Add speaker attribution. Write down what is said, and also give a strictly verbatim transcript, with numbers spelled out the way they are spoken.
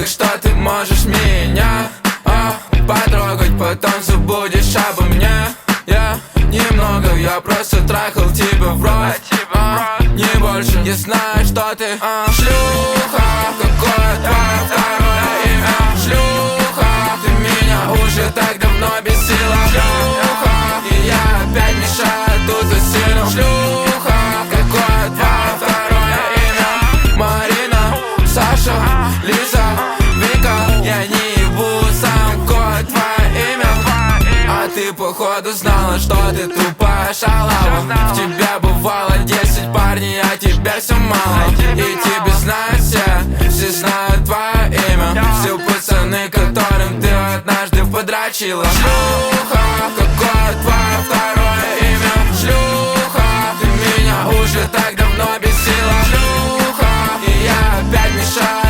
Speaker 1: так что ты можешь меня а, потрогать, потом забудешь обо мне. Я немного, я просто трахал тебя в рот, а, не больше. Я знаю, что ты а, шлюха. Какое твое второе имя? Шлюха. Ты меня уже так давно бесила. Шлюха. И я опять мешаю тут усилию. Шлюха. Какое твое второе имя? Марина, Саша, Лиза, Вика. Я не ебу сам. Какое твое имя? А ты походу знала, что ты тупая шалава. В тебя бывало десять парней, а тебя все мало. И тебя знают все, все знают твое имя. Все пацаны, которым ты однажды подрочила. Шлюха, какое твое второе имя? Шлюха, ты меня уже так давно бесила. Шлюха, и я опять мешаю